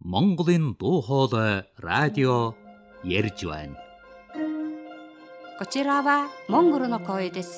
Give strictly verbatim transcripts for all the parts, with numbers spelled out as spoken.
Монголын дуу хоолой радио ярьж байна. こちらはモンゴルの声です。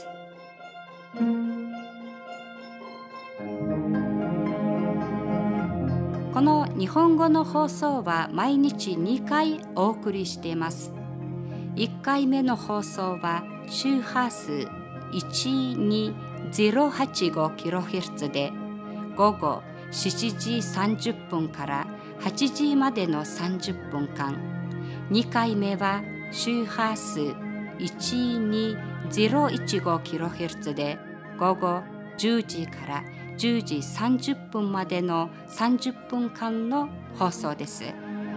この日本語の放送は毎日にかいお送りしています。いっかいめの放送は周波数 いちにゼロはちごキロヘルツ で午後しちじさんじゅっぷんからはちじまでのさんじゅっぷんかん、にかいめは周波数 いちにゼロいちごキロヘルツ で午後じゅうじからじゅうじさんじゅっぷんまでのさんじゅっぷんかんの放送です。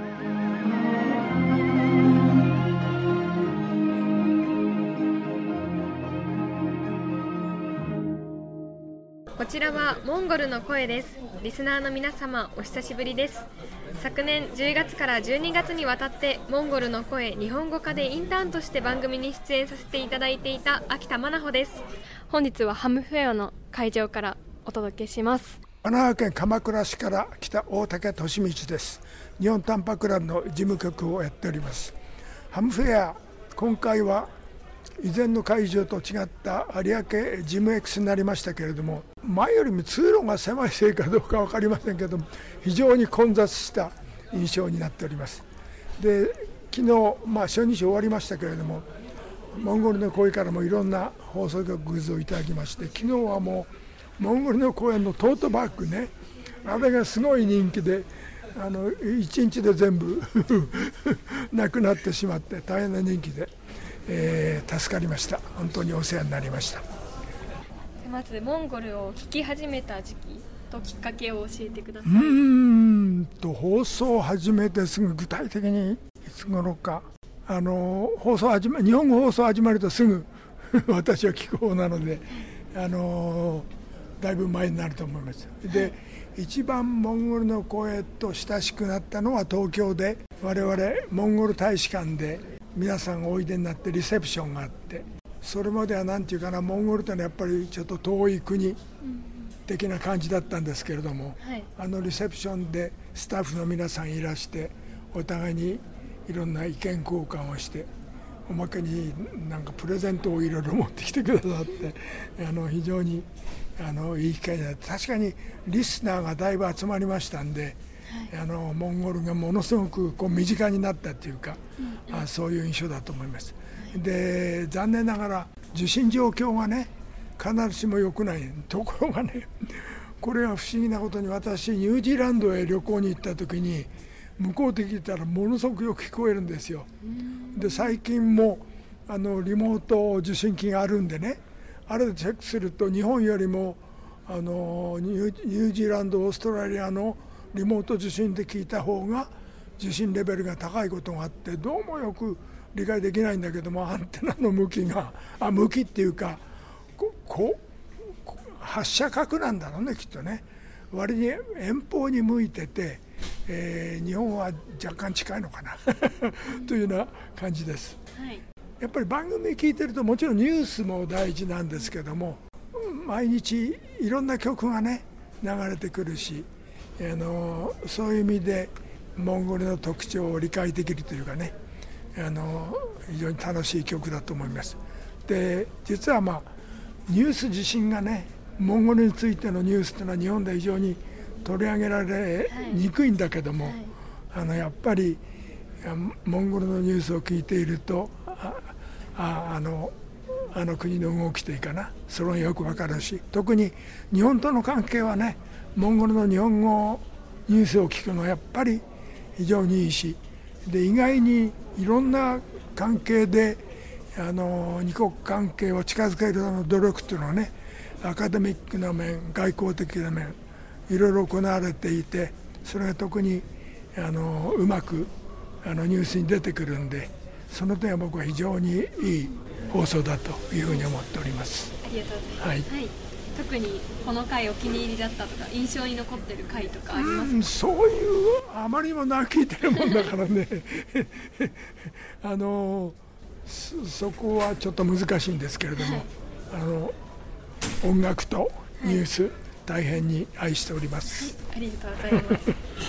こちらはモンゴルの声です。リスナーの皆様、お久しぶりです。昨年じゅうがつからじゅうにがつにわたってモンゴルの声日本語化でインターンとして番組に出演させていただいていた秋田真奈穂です。本日はハムフェアの会場からお届けします。 神奈川県鎌倉市から来た大竹俊道です。日本短波クラブの事務局をやっております。ハムフェア、今回は以前の会場と違った有明ジム X になりましたけれども、前よりも通路が狭いせいかどうか分かりませんけども、非常に混雑した印象になっております。で、昨日、まあ、初日終わりましたけれども、モンゴルの声からもいろんな放送局グッズをいただきまして、昨日はもうモンゴルの声のトートバッグね、あれがすごい人気で、あのいちにちで全部なくなってしまって大変な人気で、えー、助かりました。本当にお世話になりました。 まずモンゴルを聞き始めた時期ときっかけを教えてください。 うーんと放送を始めてすぐ、具体的にいつ頃か、あの放送始め日本語放送始まるとすぐ私は聞く方なので、あのだいぶ前になると思います。で、一番モンゴルの声と親しくなったのは東京で、我々モンゴル大使館で皆さんおいでになってリセプションがあって、それまではなんていうかな、モンゴルというのはやっぱりちょっと遠い国的な感じだったんですけれども、はい、あのリセプションでスタッフの皆さんいらして、お互いにいろんな意見交換をして、おまけになんかプレゼントをいろいろ持ってきてくださって、あの非常にあのいい機会になって、確かにリスナーがだいぶ集まりましたんで、はい、あのモンゴルがものすごくこう身近になったというか、うんうん、あそういう印象だと思います。で、残念ながら受信状況がね必ずしも良くない。ところがね、これは不思議なことに、私ニュージーランドへ旅行に行った時に向こうで聞いたらものすごくよく聞こえるんですよ。で、最近もあのリモート受信機があるんでね、あれでチェックすると日本よりもあのニュー、ニュージーランドオーストラリアのリモート受信で聞いた方が受信レベルが高いことがあって、どうもよく理解できないんだけども、アンテナの向きがあ向きっていうかここ発射角なんだろうね、きっとね。割に遠方に向いてて、えー、日本は若干近いのかなというような感じです、はい、やっぱり番組聞いてるともちろんニュースも大事なんですけども、毎日いろんな曲がね流れてくるし、あのそういう意味でモンゴルの特徴を理解できるというかね、あの非常に楽しい曲だと思います。で、実はまあニュース自身がね、モンゴルについてのニュースというのは日本で非常に取り上げられにくいんだけども、はいはい、あのやっぱりモンゴルのニュースを聞いていると、あああのあの国の動きというかな、それがよくわかるし、特に日本との関係はね、モンゴルの日本語ニュースを聞くのはやっぱり非常にいいし、で意外にいろんな関係であの二国関係を近づけるための努力というのはね、アカデミックな面、外交的な面、いろいろ行われていて、それが特にあのうまくあのニュースに出てくるんで、その点は僕は非常にいい放送だというふうに思っております。 ありがとうございます、はいはい、特にこの回お気に入りだったとか印象に残ってる回とかありますか？ うん、そういうあまりにもな聞いてるもんだからねあの そ, そこはちょっと難しいんですけれども、はい、あの音楽とニュース、はい、大変に愛しております、 はい、ありがとうございます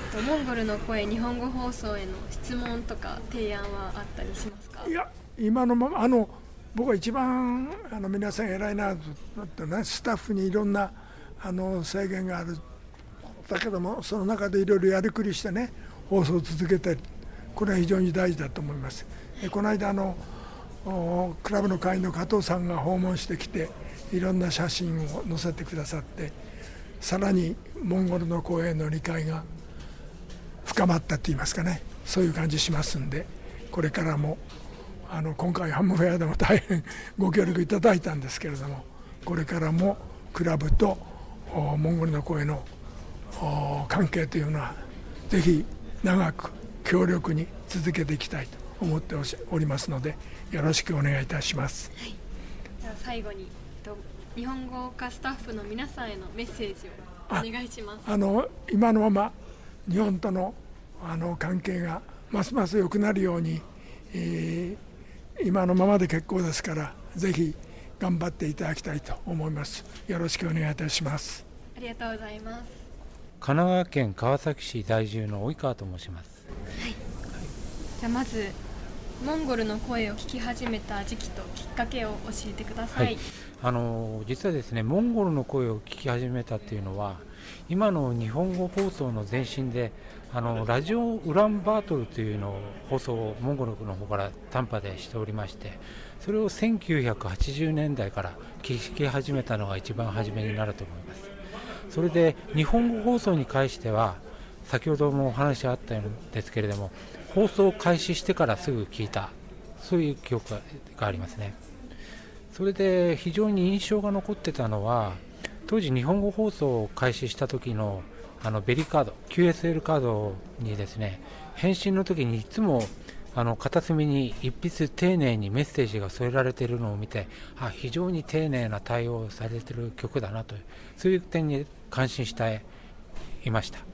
モンゴルの声日本語放送への質問とか提案はあったりしますか？ いや、今のままあの僕は一番あの皆さん偉いなと、ね、スタッフにいろんなあの制限がある。だけどもその中でいろいろやりくりしてね放送を続けて、これは非常に大事だと思います。でこの間あのクラブの会員の加藤さんが訪問してきていろんな写真を載せてくださって、さらにモンゴルの声への理解が深まったといいますかね、そういう感じしますんで、これからもあの今回ハムフェアでも大変ご協力いただいたんですけれども、これからもクラブとモンゴルの声の関係というのはぜひ長く強力に続けていきたいと思っておりますので、よろしくお願いいたします。 はい、では最後に日本語科スタッフの皆さんへのメッセージをお願いします。 ああの今のまま日本とのあの関係がますます良くなるように、えー、今のままで結構ですから、ぜひ頑張っていただきたいと思います。よろしくお願いいたします。 ありがとうございます。 神奈川県川崎市在住の及川と申します。 はい、じゃあまずモンゴルの声を聞き始めた時期ときっかけを教えてください。はい、 あの実はですね、モンゴルの声を聞き始めたっていうのは、今の日本語放送の前身であのラジオウランバートルというのを放送をモンゴルの方から短波でしておりまして、それをせんきゅうひゃくはちじゅうねんだいから聞き始めたのが一番初めになると思います。それで日本語放送に関しては、先ほどもお話あったんですけれども、放送を開始してからすぐ聞いた、そういう記憶がありますね。それで非常に印象が残ってたのは、当時日本語放送を開始した時のあのベリーカード キューエスエル カードにですね、返信の時にいつもあの片隅に一筆丁寧にメッセージが添えられているのを見て、あ、非常に丁寧な対応されている曲だなという、そういう点に感心していました。はい、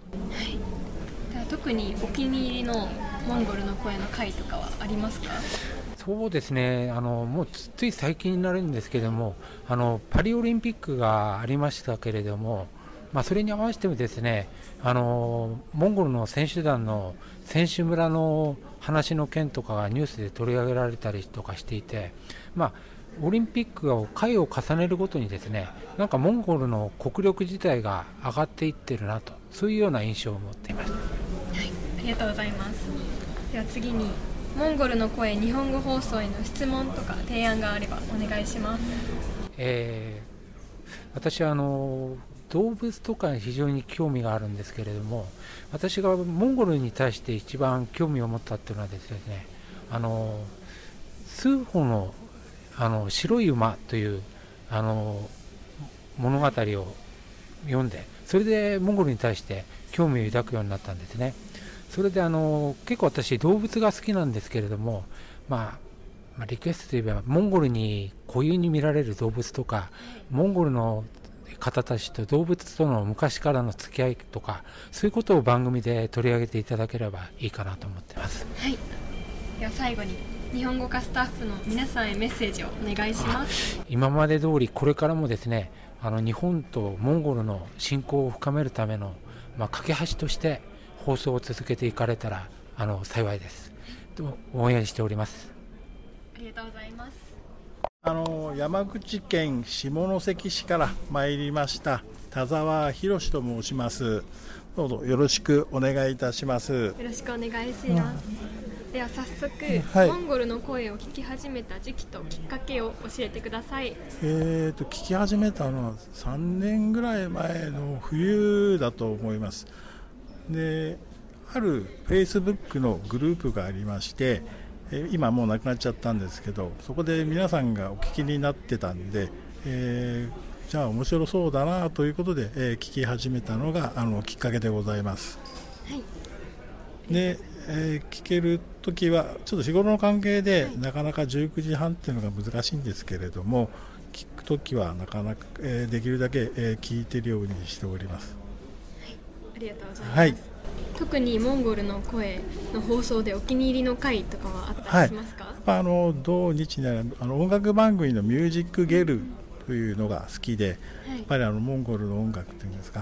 では特にお気に入りのモンゴルの声の回とかはありますか？ そうですね、あのもうつい最近になるんですけれども、あのパリオリンピックがありましたけれども、まあ、それに合わせてもですね、あのモンゴルの選手団の選手村の話の件とかがニュースで取り上げられたりとかしていて、まあ、オリンピックが回を重ねるごとにですね、なんかモンゴルの国力自体が上がっていってるなと、そういうような印象を持っていました。はい、 ありがとうございます。では次にモンゴルの声日本語放送への質問とか提案があればお願いします。 えー、私はあの動物とかに非常に興味があるんですけれども、私がモンゴルに対して一番興味を持ったっていうのはですね、あの数歩のあの白い馬というあの物語を読んで、それでモンゴルに対して興味を抱くようになったんですね。それであの結構私動物が好きなんですけれども、まあ、まあリクエストといえばモンゴルに固有に見られる動物とか、モンゴルの方たちと動物との昔からの付き合いとか、そういうことを番組で取り上げていただければいいかなと思っています。 はい、では最後に日本語科スタッフの皆さんへメッセージをお願いします。 今まで通りこれからもですね、あの日本とモンゴルの親交を深めるための、まあ、架け橋として放送を続けていかれたらあの幸いですと応援しております。 ありがとうございます。 あの山口県下関市から参りました田沢博と申します。どうぞよろしくお願いいたします。よろしくお願いします。うん、では早速、はい、モンゴルの声を聞き始めた時期ときっかけを教えてください。 えーと聞き始めたのはさんねんぐらい前の冬だと思います。で、あるフェイスブックのグループがありまして、今もうなくなっちゃったんですけど、そこで皆さんがお聞きになってたんで、えー、じゃあ面白そうだなということで、えー、聞き始めたのがあのきっかけでございます。 はい、 で、えー、聞けるときはちょっと日頃の関係で、はい、なかなかじゅうくじはんっていうのが難しいんですけれども、聞くときはなかなか、えー、できるだけ、えー、聞いてるようにしております。 はい、ありがとうございます。 はい、 特にモンゴルの声の放送でお気に入りの回とかはあったりしますか？はい、 あの同日にあるあの音楽番組のミュージックゲルというのが好きで、はい、やっぱりあのモンゴルの音楽というんですか、あ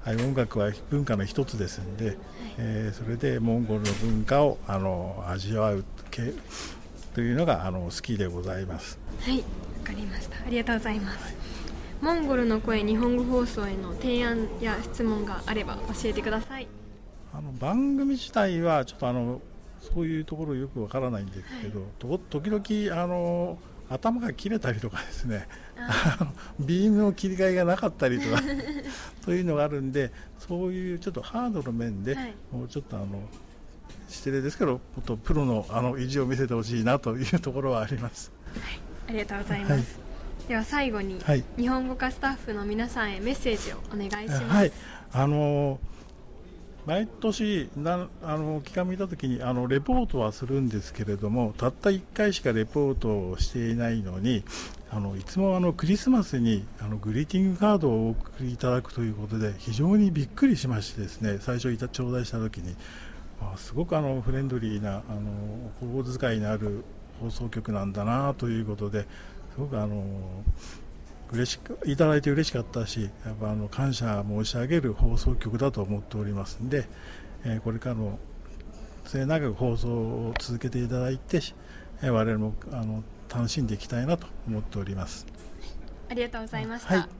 はい、音楽は文化の一つですので、はい、えー、それでモンゴルの文化をあの味わうというのがあの好きでございます。 はい、わかりました。ありがとうございます。モンゴルの声日本語放送への提案や質問があれば教えてください。 あの番組自体はちょっとあのそういうところよくわからないんですけど、はい、時々あの頭が切れたりとかですね、ビームの切り替えがなかったりとかというのがあるんで、そういうちょっとハードの面で、はい、もうちょっとあの失礼ですけどもっとプロのあの意地を見せてほしいなというところはあります。 はい、ありがとうございます。はい、では最後に、はい、日本語科スタッフの皆さんへメッセージをお願いします。 はい、あの毎年なあの気が向いたときにあのレポートはするんですけれども、たったいっかいしかレポートをしていないのに、あのいつもあのクリスマスにあのグリーティングカードをお送りいただくということで非常にびっくりしましてですね、最初いた頂戴したときに、まあ、すごくあのフレンドリーなあのお小遣いのある放送局なんだなということで、すごくあの嬉しくいただいて嬉しかったし、やっぱあの感謝申し上げる放送局だと思っておりますので、えー、これからの末永く放送を続けていただいて、えー、我々もあの楽しんでいきたいなと思っております。 ありがとうございました。はい、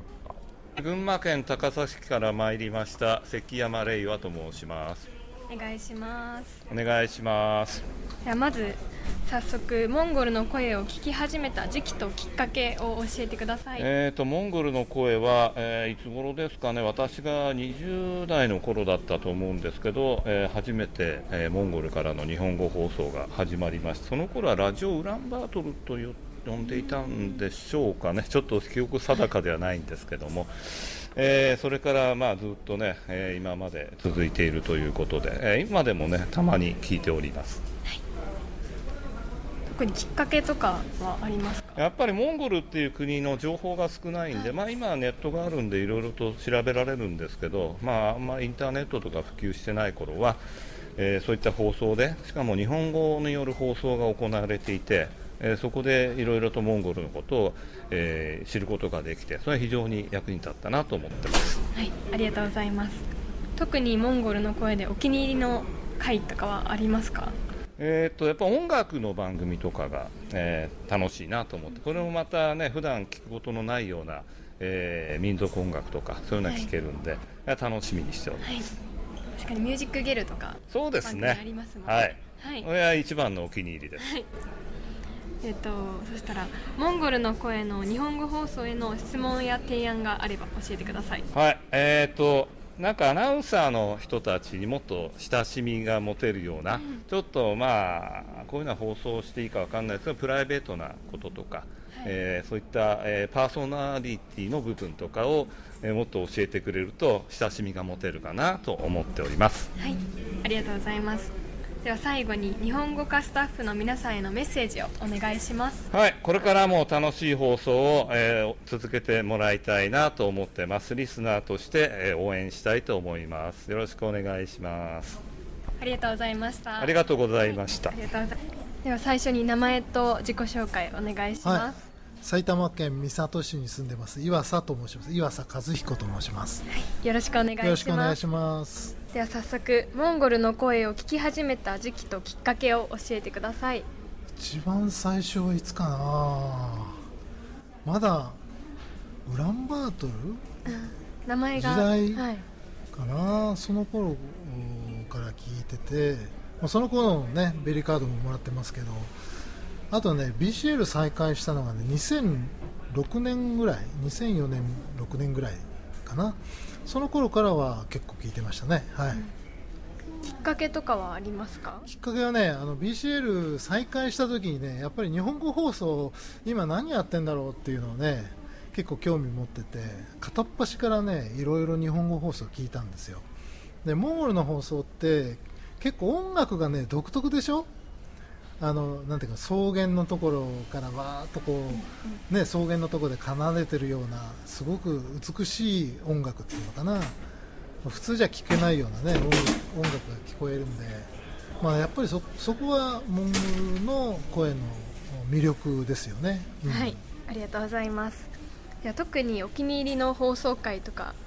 群馬県高崎から参りました関山玲和と申します。 お願いします。 お願いします。 ではまず早速モンゴルの声を聞き始めた時期ときっかけを教えてください。 えーとモンゴルの声は、えー、いつ頃ですかね。私がにじゅう代の頃だったと思うんですけど、えー、初めて、えー、モンゴルからの日本語放送が始まりました。その頃はラジオウランバートルという呼んでいたんでしょうかね。ちょっと記憶定かではないんですけども、えー、それからまあずっとね、えー、今まで続いているということで、えー、今でもねたまに聞いております。はい、 特にきっかけとかはありますか？ やっぱりモンゴルっていう国の情報が少ないんで、はい、まあ、今はネットがあるんでいろいろと調べられるんですけど、まあ、あんまインターネットとか普及してない頃は、えー、そういった放送で、しかも日本語による放送が行われていて、えー、そこでいろいろとモンゴルのことを、えー、知ることができて、それは非常に役に立ったなと思ってます。 はい、ありがとうございます。特にモンゴルの声でお気に入りの回とかはありますか？ えー、とやっぱ音楽の番組とかが、えー、楽しいなと思って、これもまたね普段聞くことのないような、えー、民族音楽とかそういうのが聞けるんで、はい、楽しみにしております。はい、 確かにミュージックゲルとかそうですね、 ありますもんね。 はい、はい、これは一番のお気に入りです。はい、 えー、とそしたらモンゴルの声の日本語放送への質問や提案があれば教えてください。 はい、えーとなんかアナウンサーの人たちにもっと親しみが持てるような、うん、ちょっとまあこういうのは放送していいかわかんないですけどプライベートなこととか、はい、えー、そういった、えー、パーソナリティの部分とかを、えー、もっと教えてくれると親しみが持てるかなと思っております。 はい、ありがとうございます。では最後に日本語科スタッフの皆さんへのメッセージをお願いします。 はい、これからも楽しい放送を、えー、続けてもらいたいなと思ってます。リスナーとして、えー、応援したいと思います。よろしくお願いします。 ありがとうございました。 ありがとうございました。 はい、ありがとうございます。では最初に名前と自己紹介お願いします。はい、 埼玉県三郷市に住んでます岩佐と申します。岩佐和彦と申します。 はい、よろしくお願いします。 よろしくお願いします。 では早速モンゴルの声を聞き始めた時期ときっかけを教えてください。 一番最初はいつかな。まだウランバートル、うん、 名前が時代かな、はい、その頃から聞いてて、その頃のねベリーカードももらってますけど、あとね ビーシーエル 再開したのがねにせんろくねんぐらい、にせんよねんろくねんぐらいかな。その頃からは結構聞いてましたね。はい、うん、 きっかけとかはありますか？ きっかけはね、あの ビーシーエル 再開した時にね、やっぱり日本語放送今何やってんだろうっていうのをね結構興味持ってて、片っ端からねいろいろ日本語放送聞いたんですよ。でモンゴルの放送って結構音楽がね独特でしょ。あのなんていうか草原のところからわーっとこう、ね、草原のところで奏でてるようなすごく美しい音楽っていうのかな、普通じゃ聴けないようなね音楽が聞こえるんで、まあ、やっぱり そ, そこはモンゴルの声の魅力ですよね。うん、 はい、ありがとうございます。では特にお気に入りの放送回とか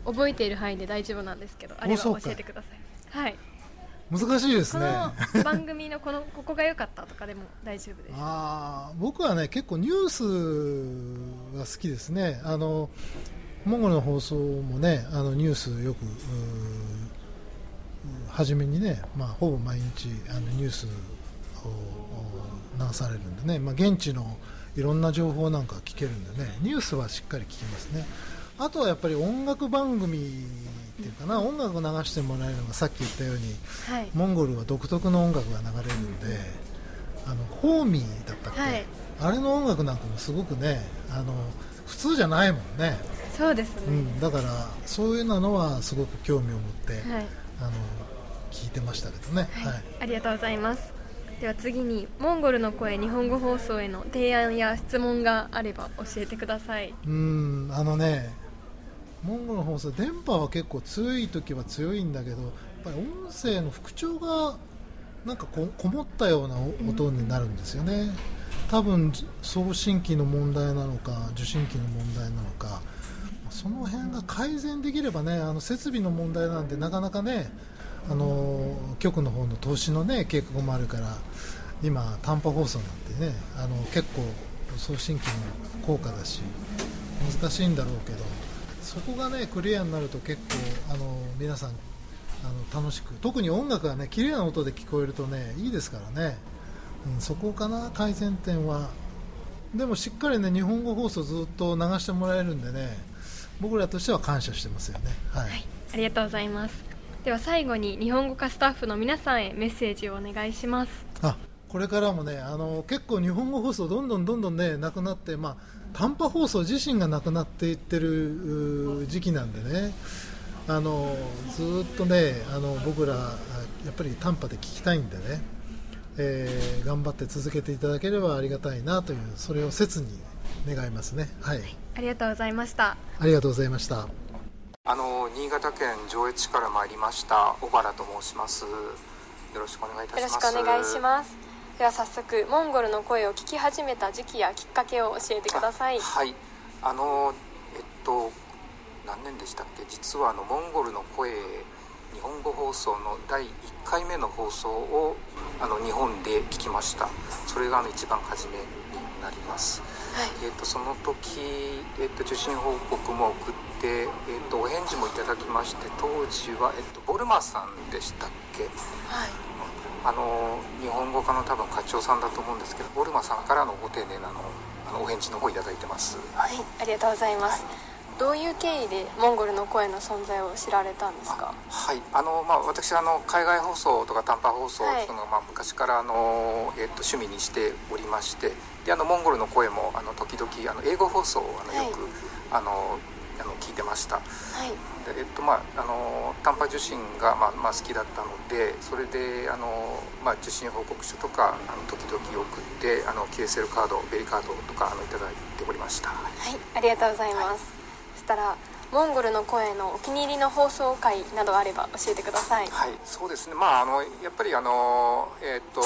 覚えている範囲で大丈夫なんですけど、あれば教えてください。はい。 難しいですね。 この番組のこのここが良かったとかでも大丈夫です。 あ僕はね結構ニュースが好きですね。あのモンゴルの放送もねあのニュースよく初めにね、まあ、ほぼ毎日あのニュースを流されるんでね、まあ、現地のいろんな情報なんか聞けるんでね、ニュースはしっかり聞きますね。あとはやっぱり音楽番組っていうかな、音楽を流してもらえるのがさっき言ったように、はい、モンゴルは独特の音楽が流れるんで、あのホーミーだったっけ、はい、あれの音楽なんかもすごくねあの普通じゃないもんね。 そうですね、 うん、だからそういうのはすごく興味を持って、はい、あの聞いてましたけどね、 はいはい、ありがとうございます。では次にモンゴルの声日本語放送への提案や質問があれば教えてください。 うーんあのねモンゴルの放送電波は結構強い時は強いんだけど、やっぱり音声の復調がなんか こ, こもったような音になるんですよね。多分送信機の問題なのか受信機の問題なのか、その辺が改善できればね、あの設備の問題なんでなかなかね、あの局の方の投資のね計画もあるから、今短波放送なんてねあの結構送信機も高価だし難しいんだろうけど、そこがねクリアになると結構あの皆さんあの楽しく、特に音楽がね綺麗な音で聞こえるとねいいですからね、うん、そこかな改善点は。でもしっかりね日本語放送ずっと流してもらえるんでね、僕らとしては感謝してますよね。はい、はい、 ありがとうございます。では最後に日本語化スタッフの皆さんへメッセージをお願いします。 あこれからもねあの結構日本語放送どんどんどんどんねなくなって、まあ、短波放送自身がなくなっていってる時期なんでね、あのずっとねあの僕らやっぱり短波で聞きたいんでね、えー、頑張って続けていただければありがたいなという、それを切に願いますね。はい、はい、 ありがとうございました。 ありがとうございました。 あの新潟県上越市から参りました小原と申します。よろしくお願いいたします。 よろしくお願いします。では早速モンゴルの声を聞き始めた時期やきっかけを教えてください。 はい、あのえっと何年でしたっけ、実はあのモンゴルの声日本語放送のだいいっかいめの放送をあの日本で聞きました。それがあの一番初めになります。はい、えっとその時、えっと受信報告も送って、えっとお返事もいただきまして、当時は、えっとボルマさんでしたっけ、はい、あの日本語科の多分課長さんだと思うんですけど、ボルマさんからのご丁寧なのあのお返事の方いただいてます。 はい、ありがとうございます。はい、どういう経緯でモンゴルの声の存在を知られたんですか？ はい、あのまあ、私あの海外放送とか短波放送というのが、まあ、昔からあの、えっと、趣味にしておりまして、であのモンゴルの声もあの時々あの英語放送をあのよく、はい、あのあの聞いてました。はい、でえっとまあ、あの短波受信が、まあまあ、好きだったので、それであの、まあ、受信報告書とかあの時々送ってあの キューエスエル カードベリーカードとかあのいただいておりました。はい、 ありがとうございます。はい、そしたらモンゴルの声のお気に入りの放送回などあれば教えてください。 はい、そうですね、まあ、あのやっぱりあの、えー、っと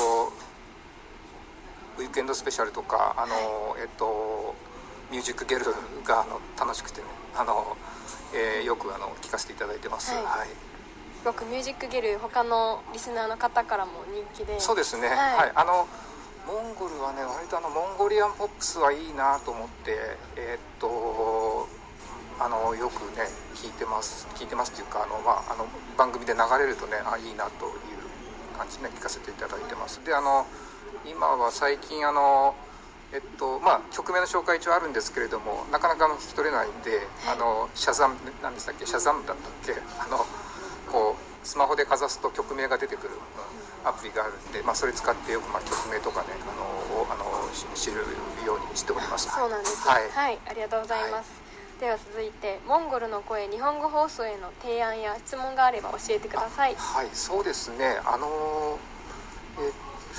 ウィークエンドスペシャルとかあの、はい、えー、っとミュージックゲルがあの楽しくてね、あの、えー、よくあの聞かせていただいてます。はい、はい、 すごくミュージックゲル他のリスナーの方からも人気で。 そうですね、はい、はい、あのモンゴルはね割とあのモンゴリアンポップスはいいなと思って、えー、っとあのよくね聞いてます聞いてますっていうかあの、まあ、あの番組で流れるとねあいいなという感じで、ね、聞かせていただいてます。であの今は最近あのえっとまあ曲名の紹介一応あるんですけれども、なかなか聞き取れないんで、あのシャザム何でしたっけシャザムだったっけあのこうスマホでかざすと曲名が出てくる、うん、アプリがあるんで、まあ、それ使ってよく、まあ、曲名とかねあのあの知るようにしております。 そうなんです、はい、はい、ありがとうございます。はい、では続いてモンゴルの声日本語放送への提案や質問があれば教えてください。 はい、そうですね、あのえ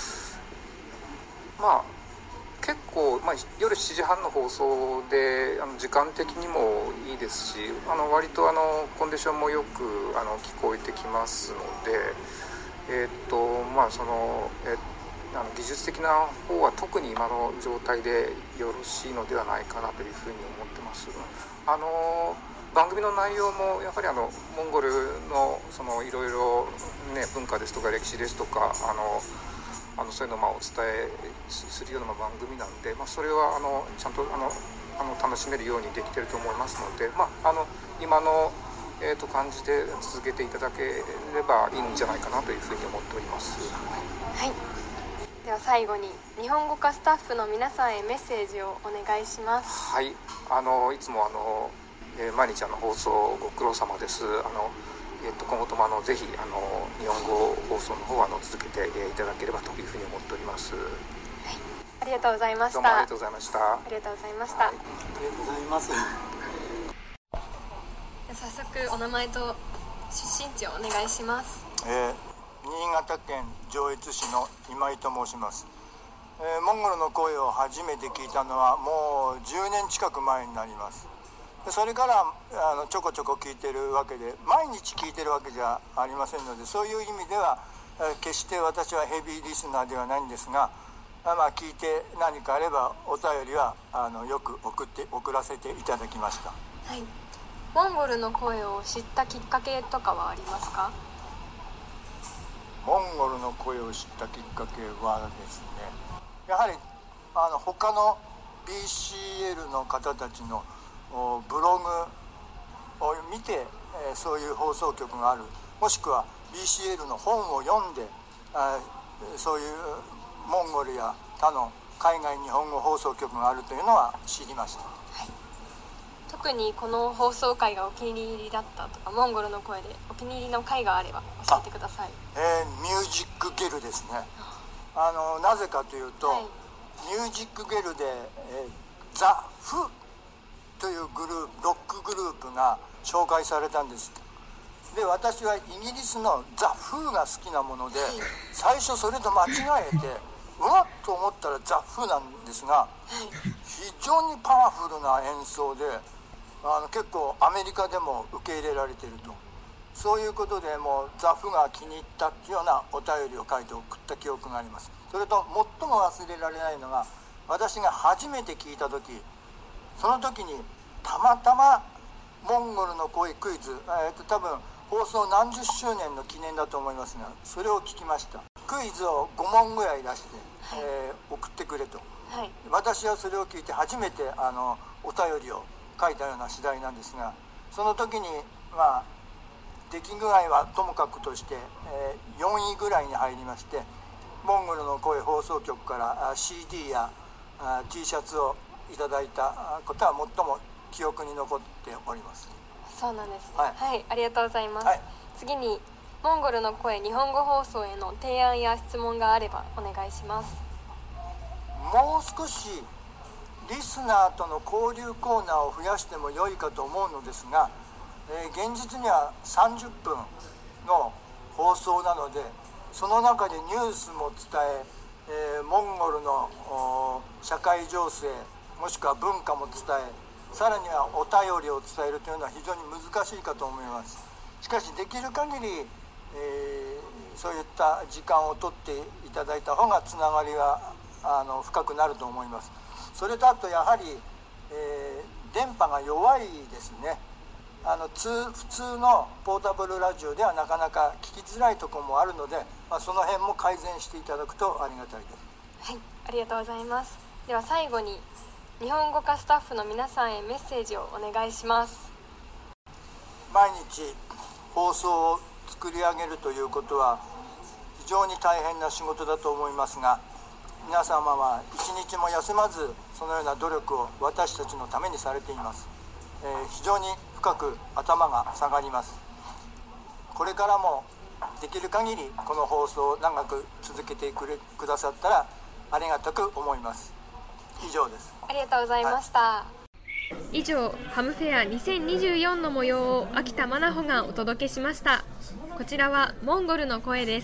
まあ結構、まあ、夜しちじはんの放送であの時間的にもいいですし、あの割とあのコンディションもよくあの聞こえてきますので、えーっとまあそのえあの技術的な方は特に今の状態でよろしいのではないかなというふうに思ってます。あの番組の内容もやっぱりあのモンゴルのそのいろいろね文化ですとか歴史ですとかあのあのそういうのをまあお伝えするような番組なんで、まあ、それはあのちゃんとあのあの楽しめるようにできていると思いますので、まあ、あの今の、えー、と感じで続けていただければいいんじゃないかなというふうに思っております。 はい、では最後に日本語化スタッフの皆さんへメッセージをお願いします。 はい、あのいつもあの、えー、毎日あの放送ご苦労様です。あのえっと、今後ともあのぜひあの日本語放送の方はあの続けていただければというふうに思っております。はい、 ありがとうございました。 どうもありがとうございました。 ありがとうございました。はい、 ありがとうございます。 早速お名前と出身地をお願いします。 えー、新潟県上越市の今井と申します。えー、モンゴルの声を初めて聞いたのはもうじゅうねん近く前になります。それからあのちょこちょこ聞いてるわけで、毎日聞いてるわけじゃありませんので、そういう意味では決して私はヘビーリスナーではないんですが、まあ、聞いて何かあればお便りはあのよく送って送らせていただきました。 はい、モンゴルの声を知ったきっかけとかはありますか？ モンゴルの声を知ったきっかけはですね、やはりあの他の ビーシーエル の方たちのブログを見て、えー、そういう放送局がある、もしくは ビーシーエル の本を読んで、あそういうモンゴルや他の海外日本語放送局があるというのは知りました。はい、 特にこの放送回がお気に入りだったとか、モンゴルの声でお気に入りの回があれば教えてください。 えー、ミュージックゲルですね。あのなぜかというと、はい、ミュージックゲルで、えー、ザ・フというグループロックグループが紹介されたんです。で私はイギリスのザ・フーが好きなもので、最初それと間違えてうわっと思ったらザ・フーなんですが、非常にパワフルな演奏であの結構アメリカでも受け入れられていると、そういうことでもうザ・フーが気に入ったっていうようなお便りを書いて送った記憶があります。それと最も忘れられないのが、私が初めて聞いた時、その時にたまたまモンゴルの声クイズ、えー、と多分放送何十周年の記念だと思いますが、それを聞きました。クイズをご問ぐらい出して、はい、えー、送ってくれと、はい、私はそれを聞いて初めてあのお便りを書いたような次第なんですが、その時にまあ出来具合はともかくとして、えー、よんいぐらいに入りまして、モンゴルの声放送局から シーディー や T シャツをいただいたことは最も記憶に残っております。 そうなんですね。はい、はい、ありがとうございます。はい、次にモンゴルの声日本語放送への提案や質問があればお願いします。 もう少しリスナーとの交流コーナーを増やしても良いかと思うのですが、えー、現実にはさんじゅっぷんの放送なので、その中でニュースも伝ええー、モンゴルの社会情勢もしくは文化も伝え、さらにはお便りを伝えるというのは非常に難しいかと思います。しかしできる限り、えー、そういった時間を取っていただいた方がつながりがあの深くなると思います。それとあとやはり、えー、電波が弱いですね。あの通普通のポータブルラジオではなかなか聞きづらいところもあるので、まあ、その辺も改善していただくとありがたいです。 はい、ありがとうございます。では最後に日本語化スタッフの皆さんへメッセージをお願いします。 毎日放送を作り上げるということは非常に大変な仕事だと思いますが、皆様は一日も休まずそのような努力を私たちのためにされています。えー、非常に深く頭が下がります。これからもできる限りこの放送を長く続けてくれくださったらありがたく思います。以上です。 ありがとうございました。はい、以上ハムフェアにせんにじゅうよんの模様を秋田真奈穂がお届けしました。こちらはモンゴルの声です。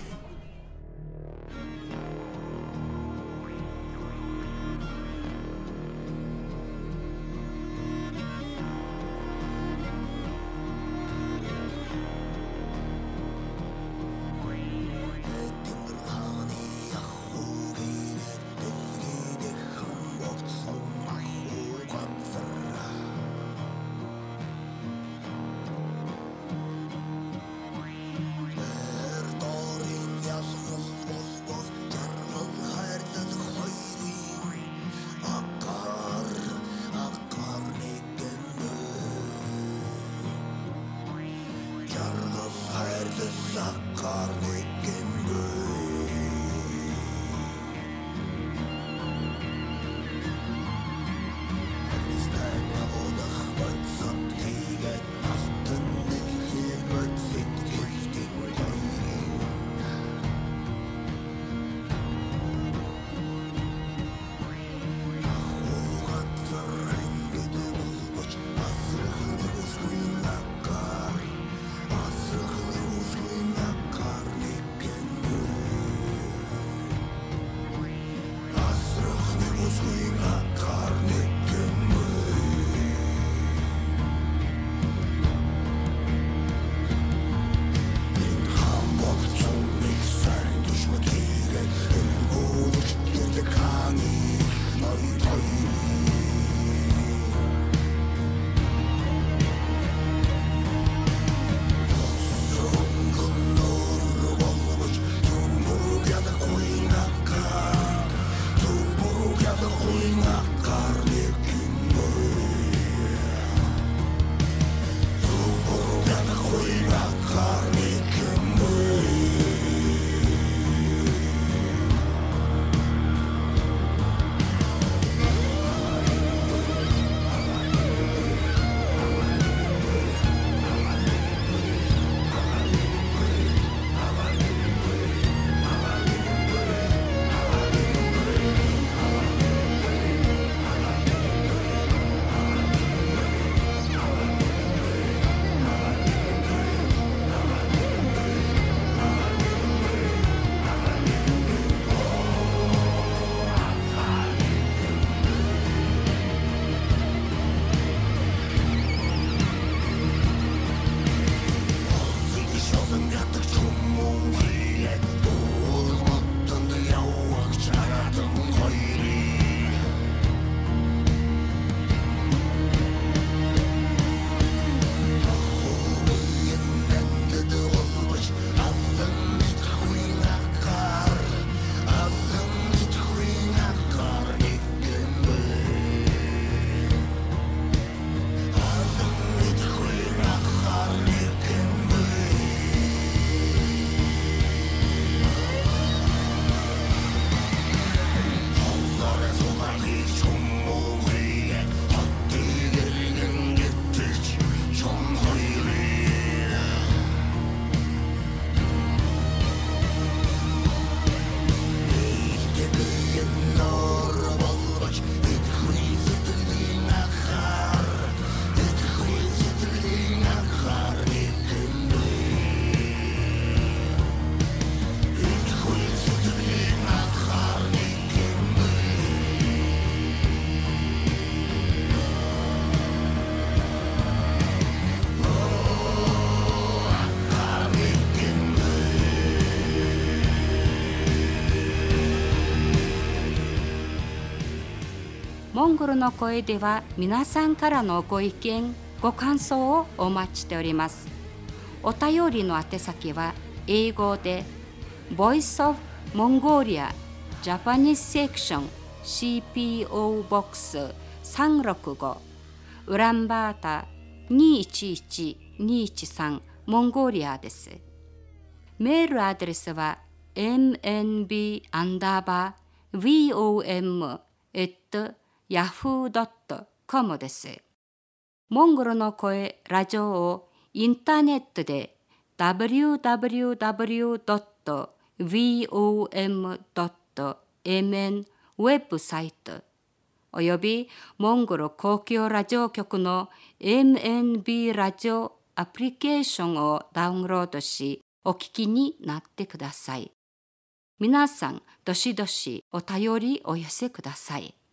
モンゴルの声では皆さんからのご意見、ご感想をお待ちしております。お便りの宛先は英語で Voice of Mongolia Japanese Section シーピーオー Box さんろくごウランバータにいちいちにいちさんモンゴリアです。メールアドレスは エムエヌビー アンダーバー ブイオーエム エット ヤフー ドット コム です。モンゴルの声ラジオをインターネットで ダブリューダブリューダブリュー ドット ブイオーエム ドット エムエヌ ウェブサイトおよびモンゴル公共ラジオ局の エムエヌビー ラジオアプリケーションをダウンロードしお聞きになってください。皆さんどしどしお便りお寄せください。